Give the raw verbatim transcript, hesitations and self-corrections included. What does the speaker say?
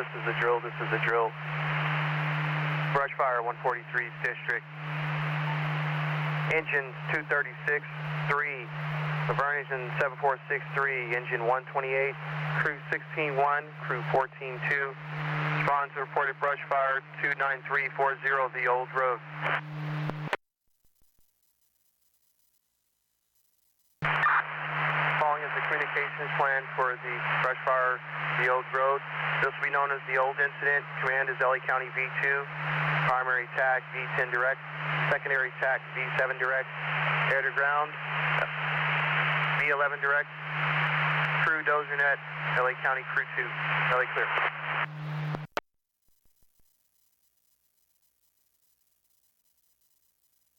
this is the drill, this is the drill. Brush fire, one forty-three's district. Engine two thirty-six, three. Vernon seven four six three, engine one twenty-eight, crew sixteen one, crew fourteen two. Respond to reported brush fire two nine three four zero, the old road. Following is the communications plan for the brush fire, the old road. This will be known as the old incident. Command is L A County V two. Primary tac V ten direct. Secondary tac V seven direct. Air to ground V eleven direct. Crew dozer net L A County crew two. L A clear.